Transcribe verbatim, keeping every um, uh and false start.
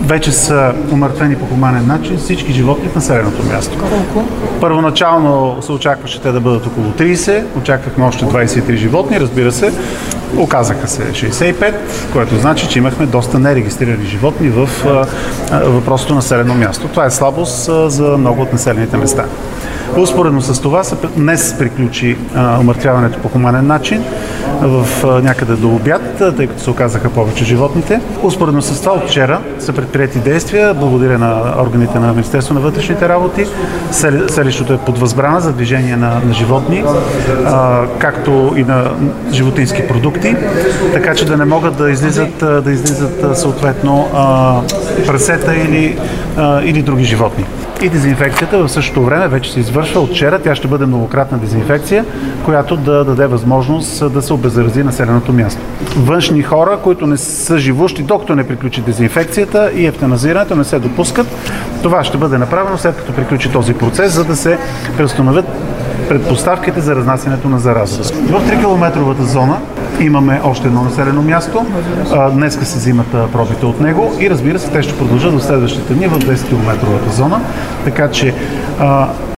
вече са умъртвени по хуманен начин всички животни в населеното място. Колко? Първоначално се очакваше те да бъдат около трийсет, очаквахме още двайсет и три животни, разбира се. Оказаха се шейсет и пет, което значи, че имахме доста нерегистрирани животни в въпросното населено място. Това е слабост за много от населените места. Успоредно с това днес приключи а, умъртвяването по хуманен начин в а, някъде до обяд, тъй като се оказаха повече животните. Успоредно с това от вчера са предприети действия, благодаря на органите на Министерството на вътрешните работи. Селището е под възбрана за движение на, на животни, а, както и на животински продукти, така че да не могат да излизат, да излизат съответно а, прасета или, а, или други животни. И дезинфекцията в същото време вече се извършва от вчера. Тя ще бъде многократна дезинфекция, която да даде възможност да се обеззарази населеното място. Външни хора, които не са живущи, докато не приключи дезинфекцията и евтаназирането, не се допускат. Това ще бъде направено след като приключи този процес, за да се преустановят предпоставките за разнасянето на заразата. В трикилометровата зона имаме още едно населено място. Днеска се взимат пробите от него и разбира се, те ще продължат в следващите дни в десет километровата зона. Така че